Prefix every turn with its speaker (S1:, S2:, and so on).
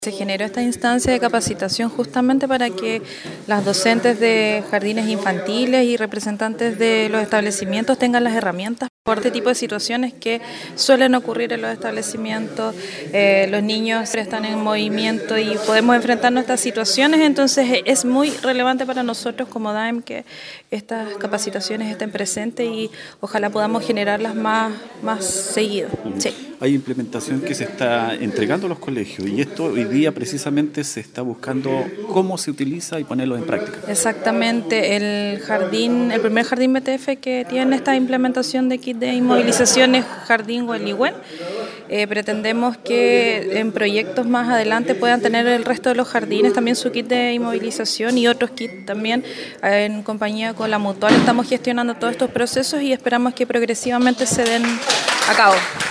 S1: Se generó esta instancia de capacitación justamente para que las docentes de jardines infantiles y representantes de los establecimientos tengan las herramientas por este tipo de situaciones que suelen ocurrir en los establecimientos. Los niños están en movimiento y podemos enfrentarnos a estas situaciones, entonces es muy relevante para nosotros como DAEM que estas capacitaciones estén presentes y ojalá podamos generarlas más seguido. Sí.
S2: Hay implementación que se está entregando a los colegios y esto hoy día precisamente se está buscando cómo se utiliza y ponerlo en práctica.
S1: Exactamente, el primer jardín BTF que tiene esta implementación de kit de inmovilización es Jardín Hueliwen. Pretendemos que en proyectos más adelante puedan tener el resto de los jardines también su kit de inmovilización y otros kits también. En compañía con la Mutual estamos gestionando todos estos procesos y esperamos que progresivamente se den a cabo.